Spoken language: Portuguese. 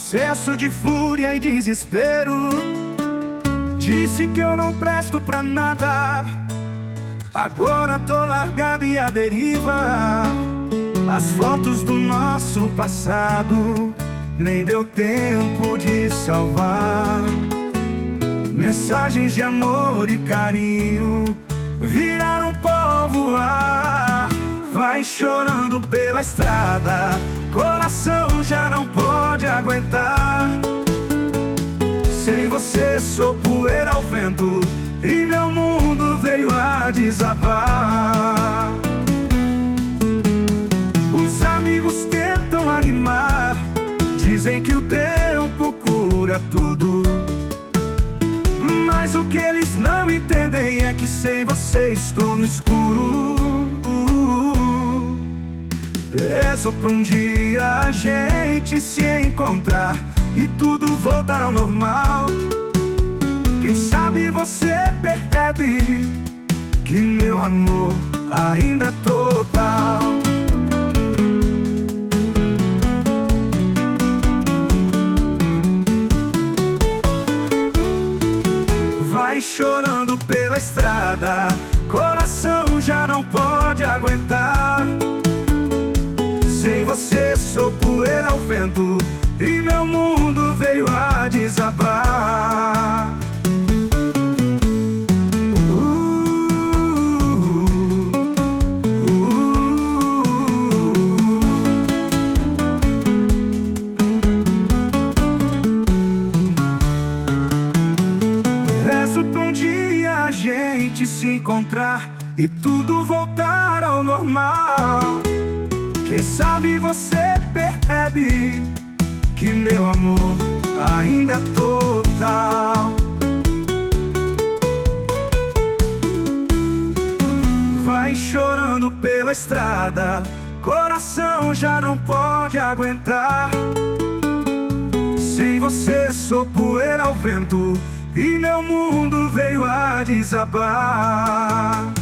Excesso de fúria e desespero. Disse que eu não presto pra nada. Agora tô largado e à deriva. As fotos do nosso passado nem deu tempo de salvar. Mensagens de amor e carinho viraram pó voar. Vai chorando pela estrada, coração já não pode aguentar. Sem você sou poeira ao vento e meu mundo veio a desabar. Os amigos tentam animar, dizem que o tempo cura tudo. Mas o que eles não entendem é que sem você estou no escuro. Rezo pra um dia a gente se encontrar e tudo voltar ao normal. Quem sabe você percebe que meu amor ainda é total. Vai chorando pela estrada, coração já não pode aguentar. Sem você sou poeira ao vento e meu mundo veio a desabar. Rezo pra um dia a gente se encontrar e tudo voltar ao normal. Quem sabe você percebe que meu amor ainda é total. Vai chorando pela estrada, coração já não pode aguentar. Sem você sou poeira ao vento e meu mundo veio a desabar.